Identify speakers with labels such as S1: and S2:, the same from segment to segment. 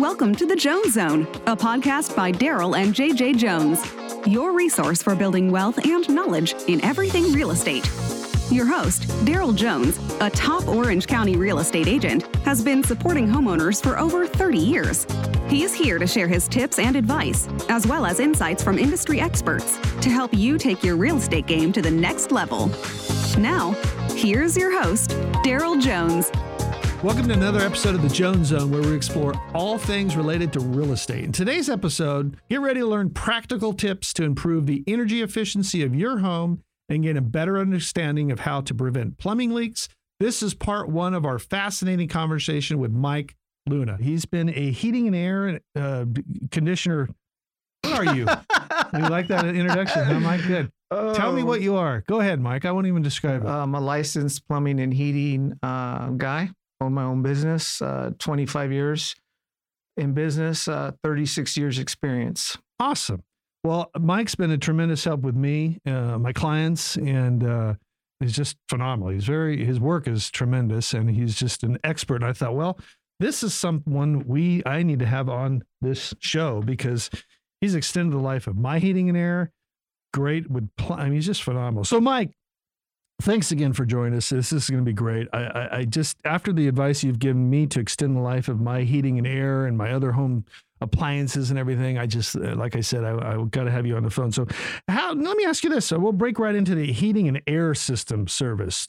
S1: Welcome to the Jones Zone, a podcast by Daryl and JJ Jones, your resource for building wealth and knowledge in everything real estate. Your host, Daryl Jones, a top Orange County real estate agent, has been supporting homeowners for over 30 years. He is here to share his tips and advice, as well as insights from industry experts to help you take your real estate game to the next level. Now, here's your host, Daryl Jones.
S2: Welcome to another episode of the Jones Zone, where we explore all things related to real estate. In today's episode, get ready to learn practical tips to improve the energy efficiency of your home and get a better understanding of how to prevent plumbing leaks. This is part one of our fascinating conversation with Mike Luna. He's been a heating and air conditioner. What are you? You like that introduction, huh, Mike? Good. Tell me what you are. Go ahead, Mike. I won't even describe it.
S3: I'm a licensed plumbing and heating guy. Own my own business, 25 years in business, 36 years experience.
S2: Awesome. Well, Mike's been a tremendous help with me, my clients, and he's just phenomenal. His work is tremendous, and he's just an expert. And I thought, well, this is someone I need to have on this show because he's extended the life of my heating and air. Great with he's just phenomenal. So, Mike, thanks again for joining us. This is going to be great. I just, after the advice you've given me to extend the life of my heating and air and my other home appliances and everything, I just, like I said, I got to have you on the phone. So let me ask you this. So we'll break right into the heating and air system service.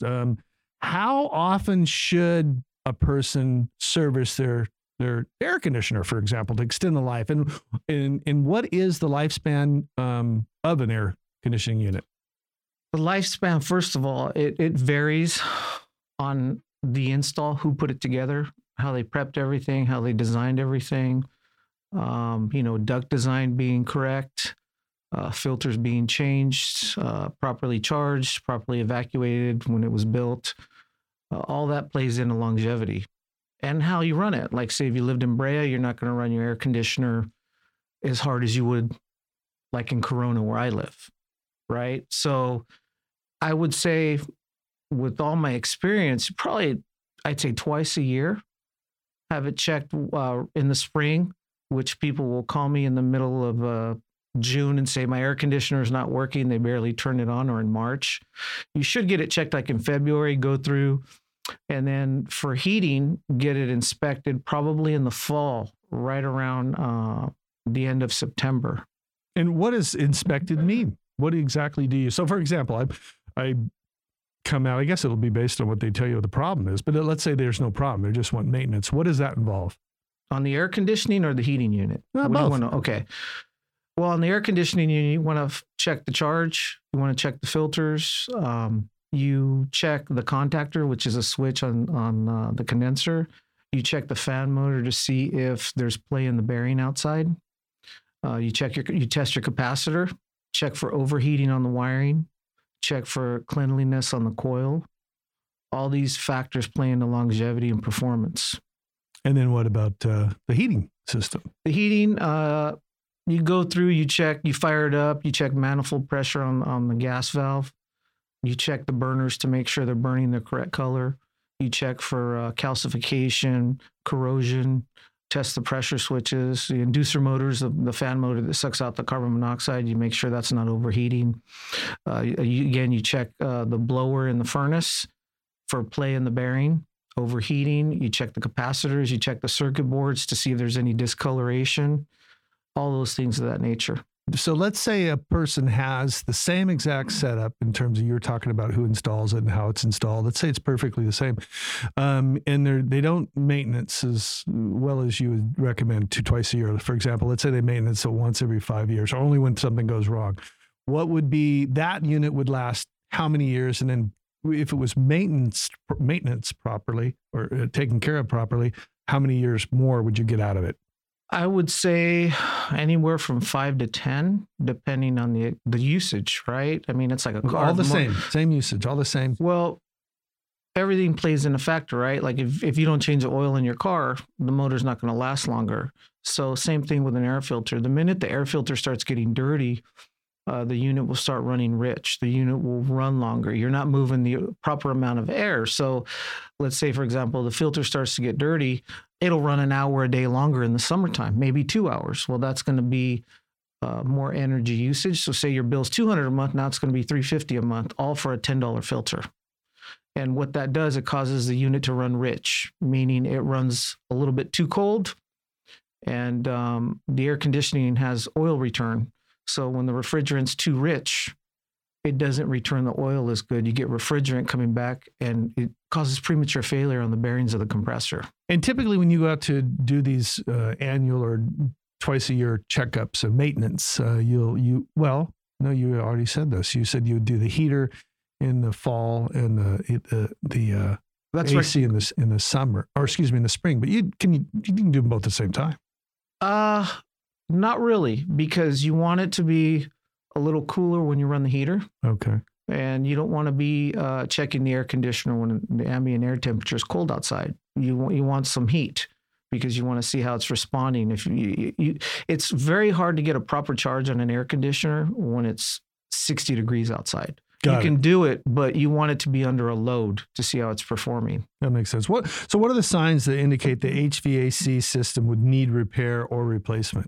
S2: How often should a person service their air conditioner, for example, to extend the life? And what is the lifespan of an air conditioning unit?
S3: The lifespan, first of all, it varies on the install, who put it together, how they prepped everything, how they designed everything, duct design being correct, filters being changed, properly charged, properly evacuated when it was built. All that plays into longevity and how you run it. Like, say, if you lived in Brea, you're not going to run your air conditioner as hard as you would like in Corona, where I live, right? So I would say, with all my experience, I'd say twice a year, have it checked in the spring, which people will call me in the middle of June and say, my air conditioner is not working. They barely turn it on, or in March. You should get it checked like in February, go through. And then for heating, get it inspected probably in the fall, right around the end of September.
S2: And what does inspected mean? What exactly do you? So, for example, I come out, I guess it'll be based on what they tell you what the problem is, but let's say there's no problem. They just want maintenance. What does that involve?
S3: On the air conditioning or the heating unit?
S2: Both.
S3: Okay. Well, on the air conditioning unit, you want to check the charge. You want to check the filters. You check the contactor, which is a switch on the condenser. You check the fan motor to see if there's play in the bearing outside. You test your capacitor. Check for overheating on the wiring. Check for cleanliness on the coil. All these factors play into longevity and performance.
S2: And then what about the heating system?
S3: The heating, you go through, you check, you fire it up, you check manifold pressure on the gas valve. You check the burners to make sure they're burning the correct color. You check for calcification, corrosion. Test the pressure switches, the inducer motors, the fan motor that sucks out the carbon monoxide. You make sure that's not overheating. You check the blower in the furnace for play in the bearing, overheating. You check the capacitors. You check the circuit boards to see if there's any discoloration, all those things of that nature.
S2: So let's say a person has the same exact setup in terms of, you're talking about who installs it and how it's installed. Let's say it's perfectly the same. And they don't maintenance as well as you would recommend twice a year. For example, let's say they maintenance it once every 5 years, or only when something goes wrong. What would be, that unit would last how many years? And then if it was maintenance properly, or taken care of properly, how many years more would you get out of it?
S3: I would say anywhere from 5 to 10, depending on the usage, right? I mean, it's like a car.
S2: All the same usage, all the same.
S3: Well, everything plays in a factor, right? Like if you don't change the oil in your car, the motor's not going to last longer. So same thing with an air filter. The minute the air filter starts getting dirty, the unit will start running rich. The unit will run longer. You're not moving the proper amount of air. So let's say, for example, the filter starts to get dirty. It'll run an hour a day longer in the summertime, maybe 2 hours. Well, that's going to be more energy usage. So say your bill's $200 a month. Now it's going to be $350 a month, all for a $10 filter. And what that does, it causes the unit to run rich, meaning it runs a little bit too cold. And the air conditioning has oil return. So when the refrigerant's too rich, it doesn't return the oil as good. You get refrigerant coming back, and it causes premature failure on the bearings of the compressor.
S2: And typically when you go out to do these annual or twice a year checkups of maintenance, you already said this. You said you would do the heater in the fall and the
S3: That's
S2: AC
S3: right.
S2: in the summer, or excuse me, in the spring. But you can do them both at the same time.
S3: Not really, because you want it to be a little cooler when you run the heater.
S2: Okay.
S3: And you don't want to be checking the air conditioner when the ambient air temperature is cold outside. You want some heat because you want to see how it's responding. If it's very hard to get a proper charge on an air conditioner when it's 60 degrees outside. You can do it, but you want it to be under a load to see how it's performing.
S2: That makes sense. What are the signs that indicate the HVAC system would need repair or replacement?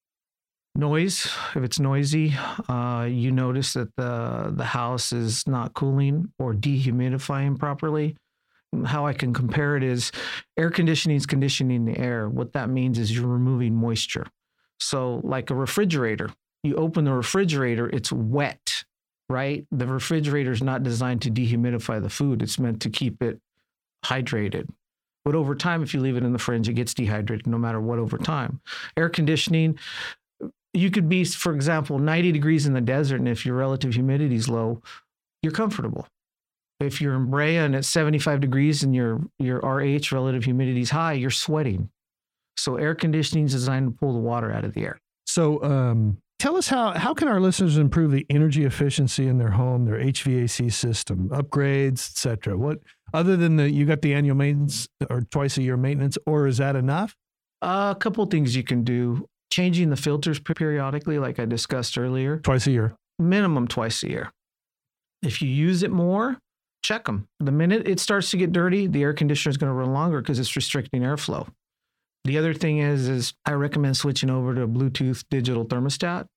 S3: Noise. If it's noisy, you notice that the house is not cooling or dehumidifying properly. How I can compare it is air conditioning is conditioning the air. What that means is you're removing moisture. So like a refrigerator, you open the refrigerator, it's wet, right? The refrigerator is not designed to dehumidify the food. It's meant to keep it hydrated. But over time, if you leave it in the fridge, it gets dehydrated no matter what over time. Air conditioning, you could be, for example, 90 degrees in the desert, and if your relative humidity is low, you're comfortable. If you're in Brea and it's 75 degrees and your RH, relative humidity, is high, you're sweating. So air conditioning is designed to pull the water out of the air.
S2: So tell us how can our listeners improve the energy efficiency in their home, their HVAC system, upgrades, et cetera? What, other than you got the annual maintenance or twice a year maintenance, or is that enough?
S3: A couple of things you can do. Changing the filters periodically, like I discussed earlier.
S2: Twice a year.
S3: Minimum twice a year. If you use it more, check them. The minute it starts to get dirty, the air conditioner is going to run longer because it's restricting airflow. The other thing is I recommend switching over to a Bluetooth digital thermostat,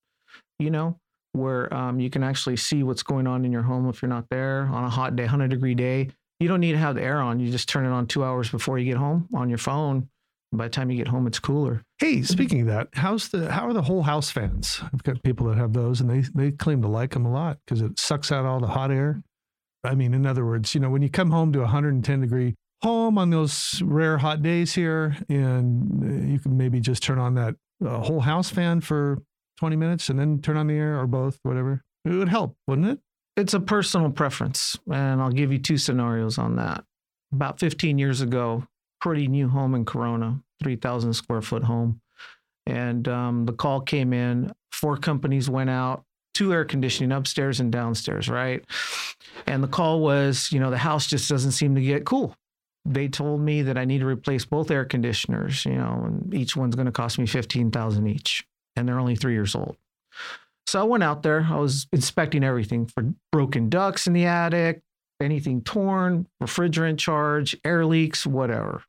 S3: where you can actually see what's going on in your home if you're not there on a hot day, 100-degree day. You don't need to have the air on. You just turn it on 2 hours before you get home on your phone. By the time you get home, it's cooler.
S2: Hey, speaking of that, how are the whole house fans? I've got people that have those, and they claim to like them a lot because it sucks out all the hot air. I mean, in other words, when you come home to a 110-degree home on those rare hot days here, and you can maybe just turn on that whole house fan for 20 minutes and then turn on the air, or both, whatever. It would help, wouldn't it?
S3: It's a personal preference, and I'll give you two scenarios on that. About 15 years ago, pretty new home in Corona, 3,000 square foot home. And the call came in, 4 companies went out, 2 air conditioning upstairs and downstairs, right? And the call was, the house just doesn't seem to get cool. They told me that I need to replace both air conditioners, and each one's going to cost me $15,000 each. And they're only 3 years old. So I went out there, I was inspecting everything for broken ducts in the attic, anything torn, refrigerant charge, air leaks, whatever.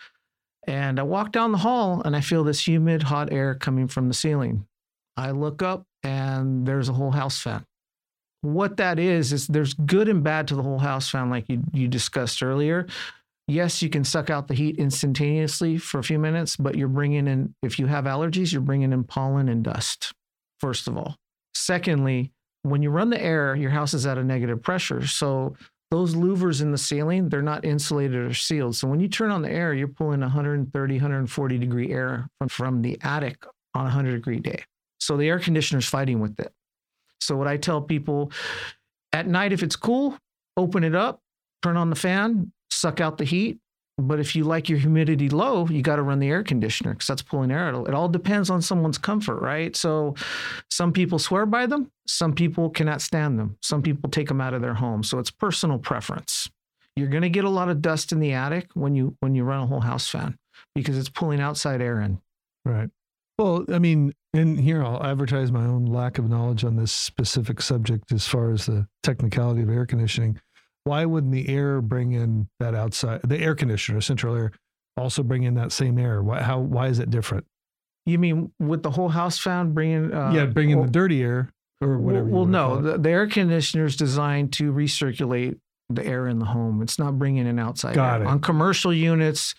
S3: And I walk down the hall and I feel this humid, hot air coming from the ceiling. I look up and there's a whole house fan. What that is there's good and bad to the whole house fan, like you discussed earlier. Yes, you can suck out the heat instantaneously for a few minutes, but you're bringing in, if you have allergies, you're bringing in pollen and dust, first of all. Secondly, when you run the air, your house is at a negative pressure. So those louvers in the ceiling, they're not insulated or sealed. So when you turn on the air, you're pulling 130, 140 degree air from the attic on a 100-degree day. So the air conditioner's fighting with it. So what I tell people, at night, if it's cool, open it up, turn on the fan, suck out the heat. But if you like your humidity low, you got to run the air conditioner because that's pulling air out. It all depends on someone's comfort, right? So some people swear by them. Some people cannot stand them. Some people take them out of their home. So it's personal preference. You're going to get a lot of dust in the attic when you run a whole house fan because it's pulling outside air in.
S2: Right. Well, I mean, and here I'll advertise my own lack of knowledge on this specific subject as far as the technicality of air conditioning. Why wouldn't the air bring in that outside, the air conditioner, central air, also bring in that same air? Why is it different?
S3: You mean with the whole house fan bringing?
S2: Bring in the dirty air or whatever.
S3: Well, no, the air conditioner is designed to recirculate the air in the home. It's not bringing in outside air. On commercial units,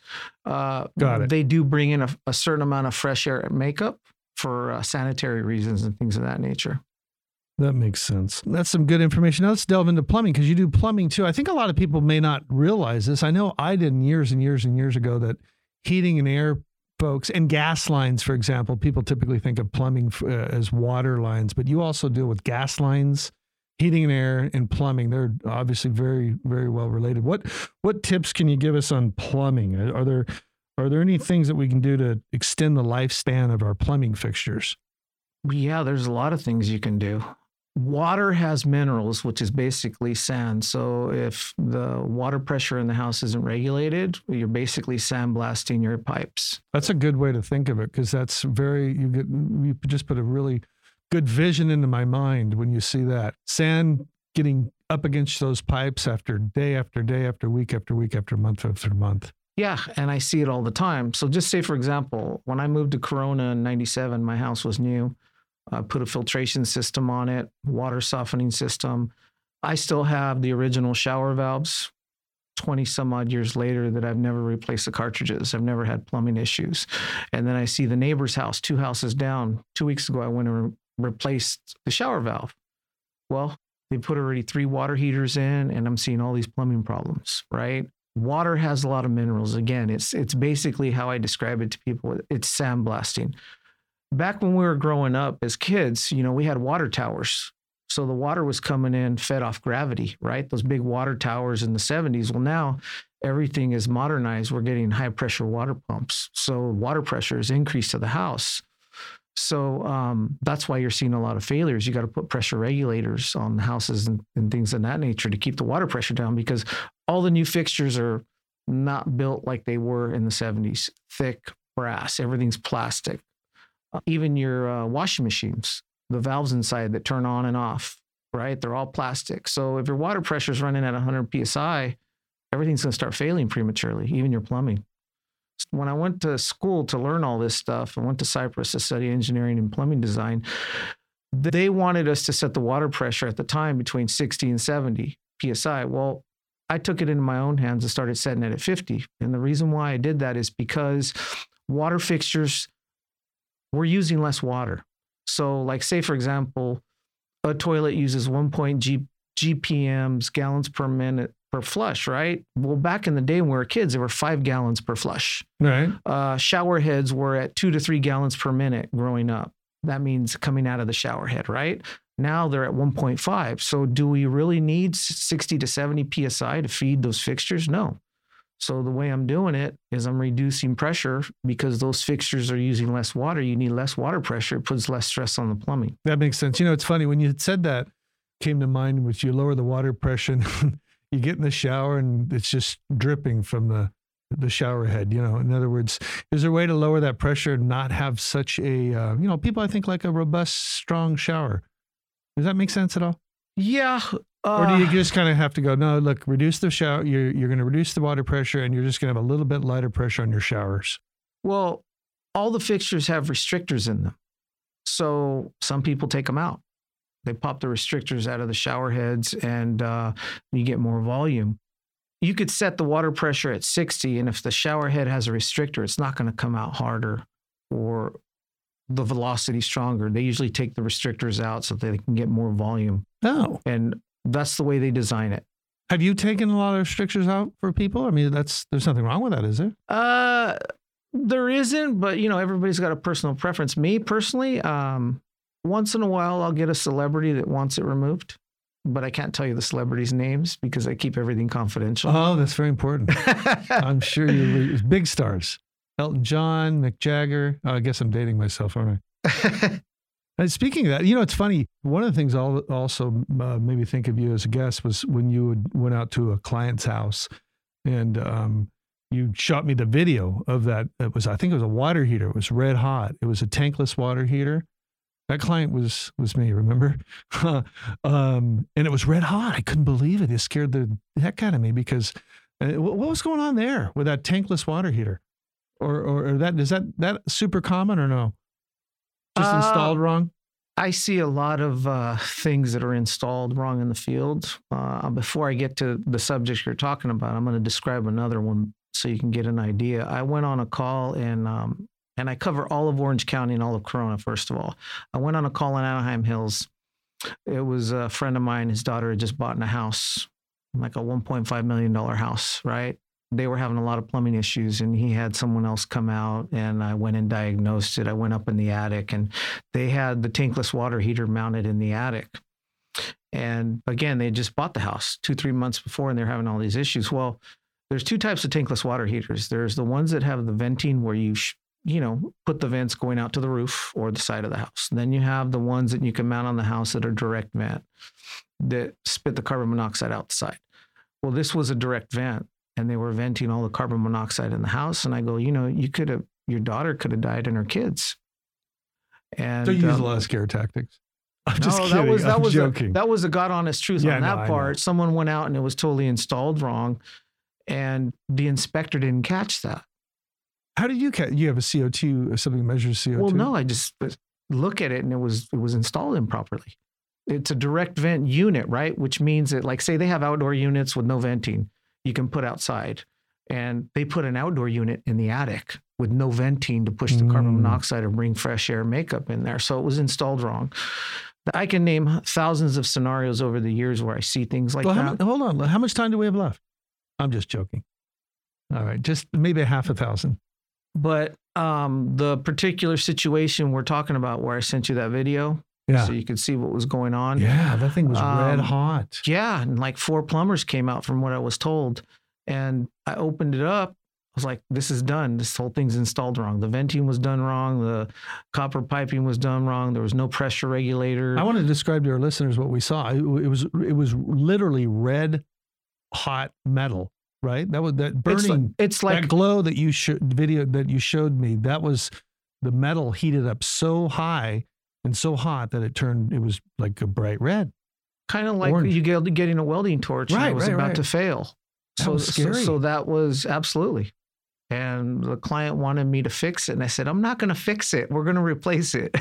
S3: they do bring in a certain amount of fresh air makeup for sanitary reasons and things of that nature.
S2: That makes sense. That's some good information. Now let's delve into plumbing, because you do plumbing too. I think a lot of people may not realize this. I know I did years and years and years ago, that heating and air folks and gas lines, for example, people typically think of plumbing as water lines, but you also deal with gas lines, heating and air, and plumbing. They're obviously very, very well related. What tips can you give us on plumbing? Are there any things that we can do to extend the lifespan of our plumbing fixtures?
S3: Yeah, there's a lot of things you can do. Water has minerals, which is basically sand. So if the water pressure in the house isn't regulated, you're basically sandblasting your pipes.
S2: That's a good way to think of it, because that's you just put a really good vision into my mind when you see that. Sand getting up against those pipes after day after day after week after week after month after month.
S3: Yeah, and I see it all the time. So just say, for example, when I moved to Corona in 97, my house was new. I put a filtration system on it, water softening system. I still have the original shower valves 20 some odd years later that I've never replaced the cartridges. I've never had plumbing issues. And then I see the neighbor's house, 2 houses down. 2 weeks ago, I went and replaced the shower valve. Well, they put already 3 water heaters in, and I'm seeing all these plumbing problems, right? Water has a lot of minerals. Again, it's basically how I describe it to people. It's sandblasting. Back when we were growing up as kids, we had water towers. So the water was coming in fed off gravity, right? Those big water towers in the 70s. Well, now everything is modernized. We're getting high pressure water pumps. So water pressure is increased to the house. So that's why you're seeing a lot of failures. You got to put pressure regulators on the houses and things of that nature to keep the water pressure down, because all the new fixtures are not built like they were in the 70s. Thick brass, everything's plastic. Even your washing machines, the valves inside that turn on and off, right? They're all plastic. So if your water pressure is running at 100 PSI, everything's going to start failing prematurely, even your plumbing. When I went to school to learn all this stuff, I went to Cyprus to study engineering and plumbing design. They wanted us to set the water pressure at the time between 60 and 70 PSI. Well, I took it into my own hands and started setting it at 50. And the reason why I did that is because water fixtures, we're using less water. So like, say, for example, a toilet uses 1 GPMs, gallons per minute per flush, right? Well, back in the day when we were kids, there were 5 gallons per flush.
S2: Right.
S3: Shower heads were at 2 to 3 gallons per minute growing up. That means coming out of the shower head, right? Now they're at 1.5. So do we really need 60 to 70 PSI to feed those fixtures? No. So the way I'm doing it is I'm reducing pressure, because those fixtures are using less water. You need less water pressure. It puts less stress on the plumbing.
S2: That makes sense. It's funny when you said that, came to mind, which you lower the water pressure and you get in the shower and it's just dripping from the shower head. In other words, is there a way to lower that pressure and not have such a, people, I think, like a robust, strong shower? Does that make sense at all?
S3: Yeah.
S2: Or do you just kind of have to go, no, look, reduce the shower. You're going to reduce the water pressure, and you're just going to have a little bit lighter pressure on your showers? Well,
S3: all the fixtures have restrictors in them. So some people take them out. They pop the restrictors out of the shower heads, and you get more volume. You could set the water pressure at 60, and if the shower head has a restrictor, it's not going to come out harder or the velocity stronger. They usually take the restrictors out so they can get more volume.
S2: Oh.
S3: And that's the way they design it.
S2: Have you taken a lot of restrictors out for people? I mean, there's nothing wrong with that, is there?
S3: There isn't, but everybody's got a personal preference. Me personally, once in a while, I'll get a celebrity that wants it removed, but I can't tell you the celebrities' names because I keep everything confidential.
S2: Oh, that's very important. I'm sure you're big stars. Elton John, Mick Jagger. Oh, I guess I'm dating myself, aren't I? And speaking of that, it's funny. One of the things I'll also made me think of you as a guest was when you went out to a client's house and you shot me the video of that. I think it was a water heater. It was red hot. It was a tankless water heater. That client was me, remember? And it was red hot. I couldn't believe it. It scared the heck out of me because what was going on there with that tankless water heater? Or is that super common or no? Just installed wrong?
S3: I see a lot of things that are installed wrong in the field. Before I get to the subject you're talking about, I'm going to describe another one so you can get an idea. I went on a call and I cover all of Orange County and all of Corona, first of all. I went on a call in Anaheim Hills. It was a friend of mine. His daughter had just bought in a house, like a $1.5 million house, right? They were having a lot of plumbing issues, and he had someone else come out, and I went and diagnosed it. I went up in the attic, and they had the tankless water heater mounted in the attic. And again, they just bought the house 2-3 months before, and they're having all these issues. Well, there's two types of tankless water heaters. There's the ones that have the venting where you put the vents going out to the roof or the side of the house. And then you have the ones that you can mount on the house that are direct vent that spit the carbon monoxide out the side. Well, this was a direct vent, and they were venting all the carbon monoxide in the house. And I go, your daughter could have died and her kids. And
S2: so you use a lot of scare tactics. I'm just kidding.
S3: I'm
S2: joking.
S3: That was a God honest truth on that part. Someone went out and it was totally installed wrong, and the inspector didn't catch that.
S2: How did you catch? You have a CO2, something that measures CO2?
S3: Well, no, I just look at it and it was installed improperly. It's a direct vent unit, right? Which means that, like, say they have outdoor units with no venting, you can put outside, and they put an outdoor unit in the attic with no venting to push the carbon monoxide and bring fresh air makeup in there. So it was installed wrong. I can name thousands of scenarios over the years where I see things like that.
S2: Hold on. How much time do we have left? I'm just joking. All right. Just maybe 600.
S3: But the particular situation we're talking about where I sent you that video, so you could see what was going on.
S2: Yeah, that thing was red hot.
S3: Yeah, and like 4 plumbers came out from what I was told. And I opened it up. I was like, this is done. This whole thing's installed wrong. The venting was done wrong. The copper piping was done wrong. There was no pressure regulator.
S2: I want to describe to our listeners what we saw. It was literally red hot metal. Right, that burning. It's like that glow that you showed me. That was the metal heated up so high and so hot that it was like a bright red.
S3: Kind of like orange. You getting a welding torch and it was about to fail.
S2: That was scary.
S3: So that was absolutely. And the client wanted me to fix it. And I said, I'm not going to fix it. We're going to replace it.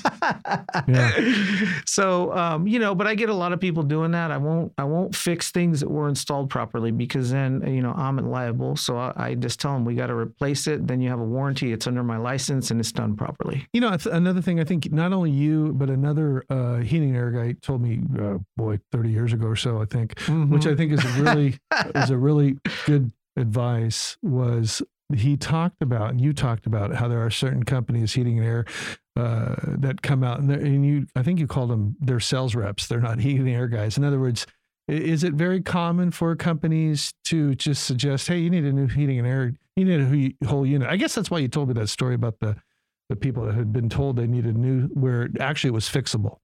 S3: So, but I get a lot of people doing that. I won't fix things that were installed properly because then, I'm liable. So I just tell them we got to replace it. Then you have a warranty. It's under my license and it's done properly.
S2: Another thing, I think not only you, but another heating and air guy told me, 30 years ago or so, I think, which I think is a really good advice was he talked about, and you talked about how there are certain companies, heating and air, that come out and I think you called them their sales reps. They're not heating and air guys. In other words, is it very common for companies to just suggest, hey, you need a new heating and air, you need a whole unit? I guess that's why you told me that story about the people that had been told they needed new, where actually it was fixable.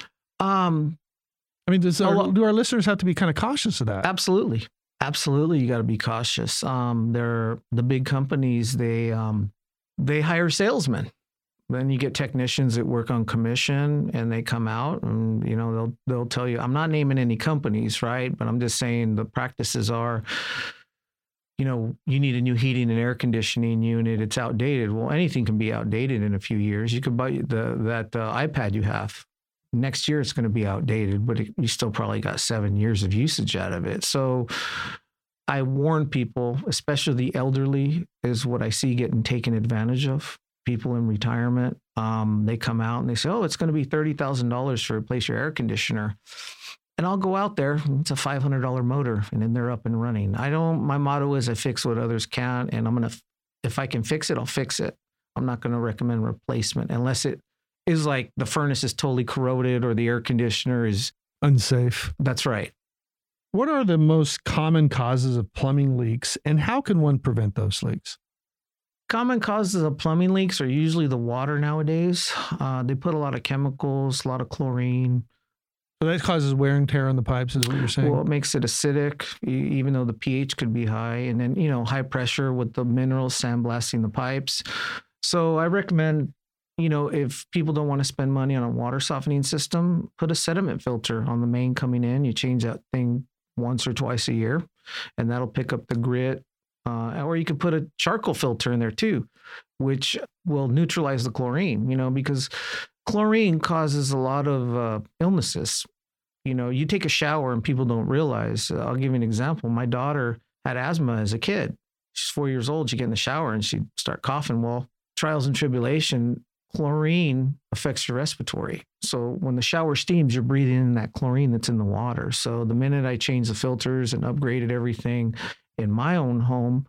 S2: Do our listeners have to be kind of cautious of that?
S3: Absolutely. Absolutely, you got to be cautious. They're the big companies. They hire salesmen. Then you get technicians that work on commission, and they come out and they'll tell you. I'm not naming any companies, right? But I'm just saying the practices are. You need a new heating and air conditioning unit. It's outdated. Well, anything can be outdated in a few years. You could buy that iPad you have. Next year it's going to be outdated, but you still probably got 7 years of usage out of it. So I warn people, especially the elderly, is what I see getting taken advantage of. People in retirement, they come out and they say, it's going to be $30,000 to replace your air conditioner. And I'll go out there, it's a $500 motor, and then they're up and running. My motto is I fix what others can't, and if I can fix it, I'll fix it. I'm not going to recommend replacement unless it is like the furnace is totally corroded or the air conditioner is
S2: unsafe.
S3: That's right.
S2: What are the most common causes of plumbing leaks, and how can one prevent those leaks?
S3: Common causes of plumbing leaks are usually the water nowadays. They put a lot of chemicals, a lot of chlorine,
S2: So that causes wear and tear on the pipes, is what you're saying?
S3: Well, it makes it acidic, even though the pH could be high. And then, high pressure with the minerals sandblasting the pipes. So I recommend, if people don't want to spend money on a water softening system, put a sediment filter on the main coming in. You change that thing once or twice a year, and that'll pick up the grit. Or you could put a charcoal filter in there too, which will neutralize the chlorine, because chlorine causes a lot of illnesses. You take a shower and people don't realize. I'll give you an example. My daughter had asthma as a kid. She's 4 years old. She'd get in the shower and she'd start coughing. Well, trials and tribulation, chlorine affects your respiratory. So when the shower steams, you're breathing in that chlorine that's in the water. So the minute I changed the filters and upgraded everything in my own home,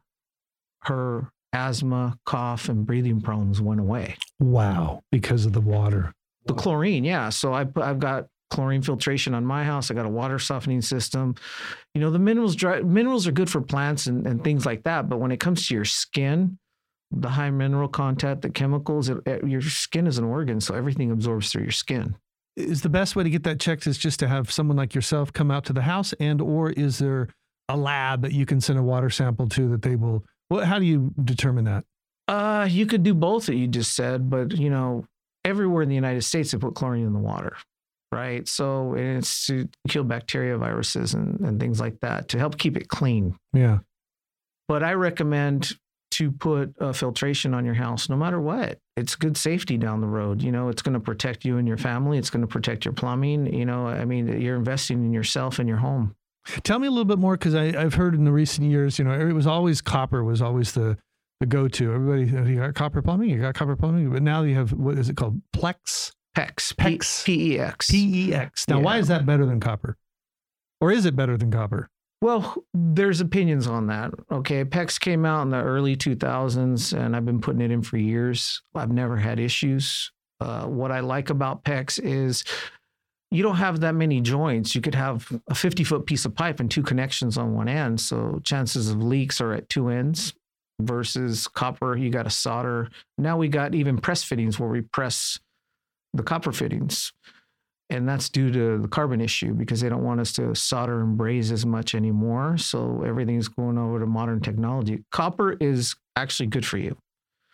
S3: her asthma, cough, and breathing problems went away.
S2: Wow. Because of the water.
S3: The chlorine, yeah. So I've got chlorine filtration on my house. I got a water softening system. The minerals are good for plants and things like that. But when it comes to your skin, the high mineral content, the chemicals, your skin is an organ. So everything absorbs through your skin.
S2: Is the best way to get that checked is just to have someone like yourself come out to the house, or is there a lab that you can send a water sample to that they will? Well, how do you determine that?
S3: You could do both that you just said, but everywhere in the United States they put chlorine in the water, right? So it's to kill bacteria, viruses, and things like that to help keep it clean.
S2: Yeah.
S3: But I recommend to put a filtration on your house, no matter what. It's good safety down the road. It's going to protect you and your family. It's going to protect your plumbing. You're investing in yourself and your home.
S2: Tell me a little bit more, because I've heard in the recent years, it was always copper was always the go-to. Everybody, you got copper plumbing, but now you have, what is it called? PEX?
S3: PEX.
S2: PEX. PEX. Now, why is that better than copper? Or is it better than copper?
S3: Well, there's opinions on that. Okay. PEX came out in the early 2000s, and I've been putting it in for years. I've never had issues. What I like about PEX is you don't have that many joints. You could have a 50-foot piece of pipe and 2 connections on one end. So chances of leaks are at 2 ends versus copper. You got to solder. Now we got even press fittings where we press the copper fittings. And that's due to the carbon issue, because they don't want us to solder and braze as much anymore. So everything's going over to modern technology. Copper is actually good for you.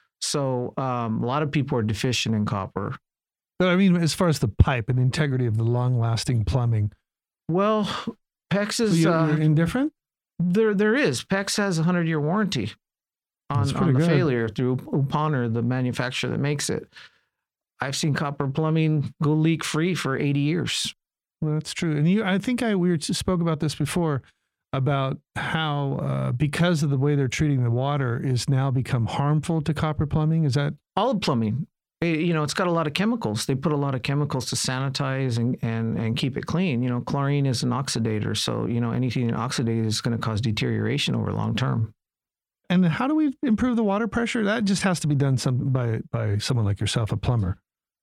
S3: So a lot of people are deficient in copper.
S2: But I mean, as far as the pipe and the integrity of the long-lasting plumbing.
S3: Well, PEX is...
S2: So you're indifferent?
S3: There is. PEX has a 100-year warranty on the failure through Uponor, the manufacturer that makes it. I've seen copper plumbing go leak-free for 80 years.
S2: Well, that's true. And I think we spoke about this before, about how because of the way they're treating the water is now become harmful to copper plumbing. Is that... All
S3: plumbing. It's got a lot of chemicals. They put a lot of chemicals to sanitize and keep it clean. Chlorine is an oxidator. So, anything that oxidates is going to cause deterioration over long term.
S2: And how do we improve the water pressure? That just has to be done by someone like yourself, a plumber.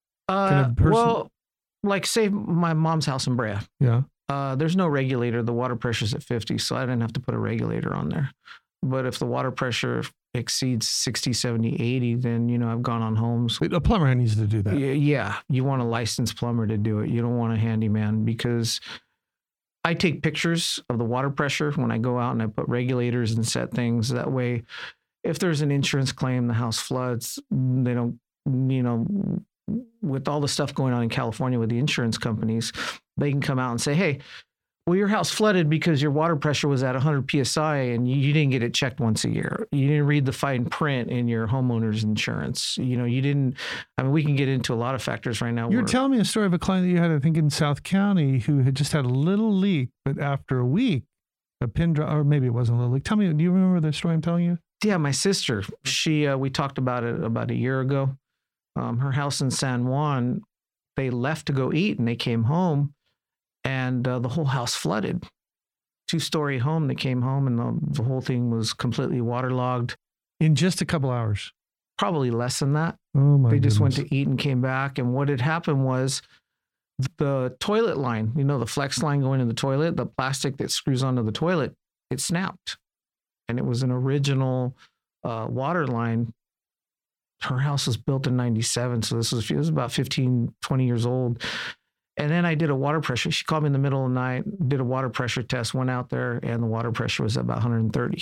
S3: Well, like say my mom's house in Brea.
S2: Yeah.
S3: There's no regulator. The water pressure's at 50, so I didn't have to put a regulator on there. But if the water pressure exceeds 60, 70, 80, then, I've gone on homes.
S2: A plumber needs to do that.
S3: Yeah. You want a licensed plumber to do it. You don't want a handyman, because I take pictures of the water pressure when I go out and I put regulators and set things. That way, if there's an insurance claim, the house floods, they don't, with all the stuff going on in California with the insurance companies, they can come out and say, hey, well, your house flooded because your water pressure was at 100 PSI and you didn't get it checked once a year. You didn't read the fine print in your homeowner's insurance. You didn't, we can get into a lot of factors right now.
S2: You're telling me a story of a client that you had, I think, in South County who had just had a little leak, but after a week, a pin drop, or maybe it wasn't a little leak. Tell me, do you remember the story I'm telling you?
S3: Yeah, my sister, we talked about it about a year ago. Her house in San Juan, they left to go eat and they came home. And the whole house flooded. 2-story home. They came home and the whole thing was completely waterlogged.
S2: In just a couple hours?
S3: Probably less than that.
S2: Oh my
S3: They just
S2: goodness.
S3: went to eat and came back. And what had happened was the toilet line, the flex line going in the toilet, the plastic that screws onto the toilet, it snapped. And it was an original water line. Her house was built in 97. So it was about 15, 20 years old. And then I did a water pressure. She called me in the middle of the night, did a water pressure test, went out there, and the water pressure was about 130.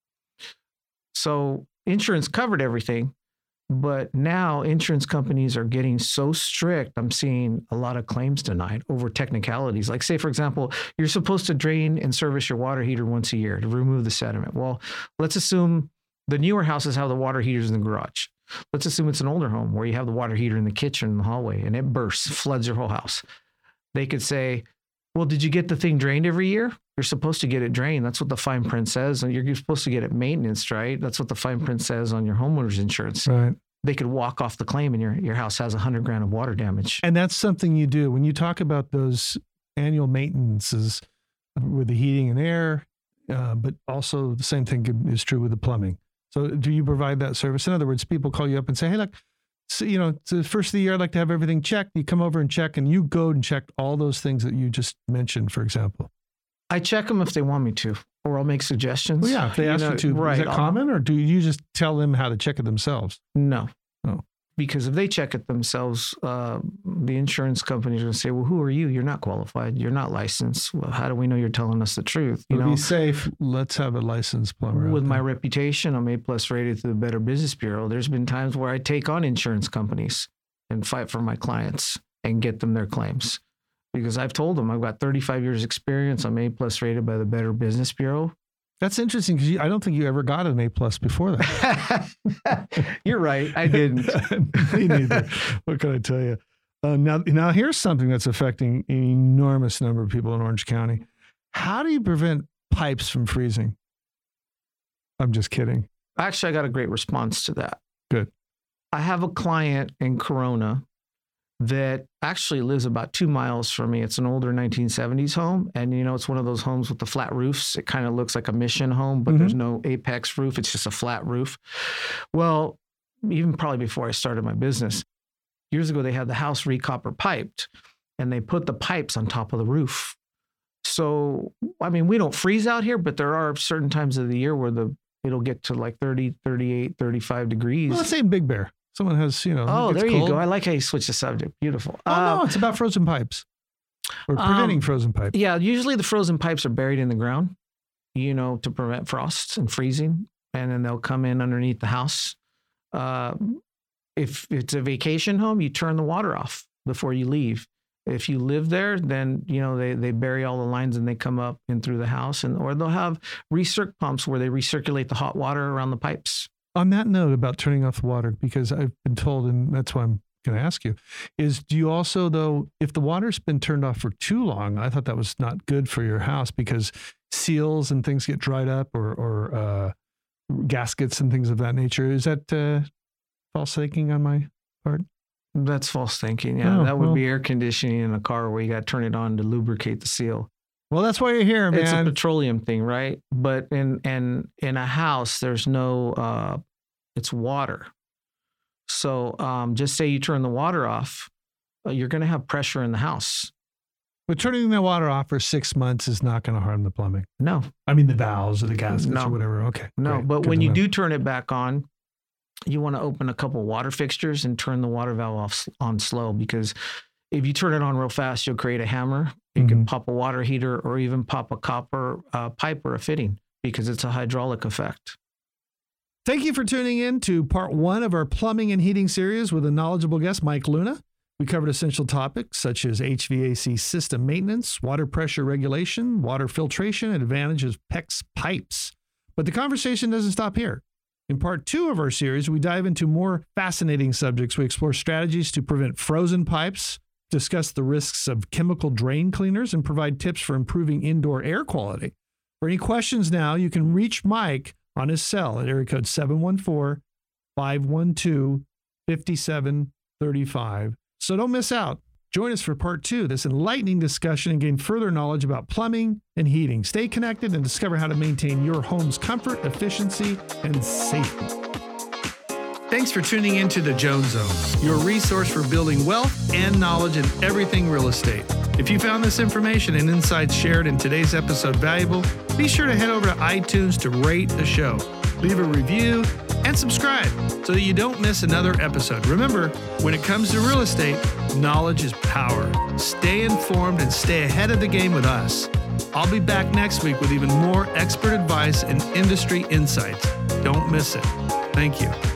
S3: So insurance covered everything. But now insurance companies are getting so strict. I'm seeing a lot of claims denied over technicalities. Like, say, for example, you're supposed to drain and service your water heater once a year to remove the sediment. Well, let's assume the newer houses have the water heaters in the garage. Let's assume it's an older home where you have the water heater in the kitchen, in the hallway, and it bursts, floods your whole house. They could say, well, did you get the thing drained every year? You're supposed to get it drained. That's what the fine print says. And you're supposed to get it maintenance, right? That's what the fine print says on your homeowner's insurance.
S2: Right.
S3: They could walk off the claim and your house has $100,000 of water damage.
S2: And that's something you do when you talk about those annual maintenances with the heating and air, but also the same thing is true with the plumbing. So do you provide that service? In other words, people call you up and say, hey, look, so, it's the first of the year, I'd like to have everything checked. You come over and check, and you go and check all those things that you just mentioned, for example.
S3: I check them if they want me to, or I'll make suggestions.
S2: Well, yeah, if they ask you to. Right. Is that common, or do you just tell them how to check it themselves?
S3: No.
S2: Oh.
S3: Because if they check it themselves, the insurance companies are going to say, well, who are you? You're not qualified. You're not licensed. Well, how do we know you're telling us the truth?
S2: To be safe, let's have a licensed plumber.
S3: With my reputation, I'm A+ rated through the Better Business Bureau. There's been times where I take on insurance companies and fight for my clients and get them their claims. Because I've told them I've got 35 years experience. I'm A+ rated by the Better Business Bureau.
S2: That's interesting because I don't think you ever got an A+ before that.
S3: You're right. I didn't.
S2: Me neither. What can I tell you? Now here's something that's affecting an enormous number of people in Orange County. How do you prevent pipes from freezing? I'm just kidding.
S3: Actually, I got a great response to that.
S2: Good.
S3: I have a client in Corona that actually lives about 2 miles from me. It's an older 1970s home. And, it's one of those homes with the flat roofs. It kind of looks like a mission home, but there's no apex roof. It's just a flat roof. Well, even probably before I started my business, years ago, they had the house re-copper piped, and they put the pipes on top of the roof. So, we don't freeze out here, but there are certain times of the year where it'll get to like 30, 38, 35 degrees.
S2: Well, let's say in Big Bear. Someone has,
S3: Oh, there you go. I like how you switch the subject. Beautiful.
S2: No, it's about frozen pipes. Or preventing frozen pipes. Yeah,
S3: usually the frozen pipes are buried in the ground, to prevent frost and freezing. And then they'll come in underneath the house. If it's a vacation home, you turn the water off before you leave. If you live there, then, they bury all the lines and they come up in through the house. Or they'll have recirc pumps where they recirculate the hot water around the pipes.
S2: On that note about turning off the water, because I've been told, and that's why I'm going to ask you, is do you also, though, if the water's been turned off for too long, I thought that was not good for your house because seals and things get dried up or gaskets and things of that nature. Is that false thinking on my part?
S3: That's false thinking. Yeah, that would be air conditioning in a car where you got to turn it on to lubricate the seal.
S2: Well, that's why you're here, man.
S3: It's a petroleum thing, right? But in a house, there's no, it's water. So just say you turn the water off, you're going to have pressure in the house.
S2: But turning the water off for 6 months is not going to harm the plumbing.
S3: No.
S2: The valves or the gaskets or whatever. Okay.
S3: No,
S2: great.
S3: But
S2: Good
S3: when
S2: to
S3: you
S2: know.
S3: do turn it back on, you want to open a couple water fixtures and turn the water valve off on slow, because if you turn it on real fast, you'll create a hammer. You can pop a water heater or even pop a copper pipe or a fitting because it's a hydraulic effect.
S2: Thank you for tuning in to part 1 of our plumbing and heating series with a knowledgeable guest, Mike Luna. We covered essential topics such as HVAC system maintenance, water pressure regulation, water filtration, and advantages of PEX pipes. But the conversation doesn't stop here. In part 2 of our series, we dive into more fascinating subjects. We explore strategies to prevent frozen pipes, discuss the risks of chemical drain cleaners, and provide tips for improving indoor air quality. For any questions now, you can reach Mike on his cell at area code 714-512-5735. So don't miss out. Join us for part 2, this enlightening discussion, and gain further knowledge about plumbing and heating. Stay connected and discover how to maintain your home's comfort, efficiency, and safety. Thanks for tuning in to The Jones Zone, your resource for building wealth and knowledge in everything real estate. If you found this information and insights shared in today's episode valuable, be sure to head over to iTunes to rate the show, leave a review, and subscribe so that you don't miss another episode. Remember, when it comes to real estate, knowledge is power. Stay informed and stay ahead of the game with us. I'll be back next week with even more expert advice and industry insights. Don't miss it. Thank you.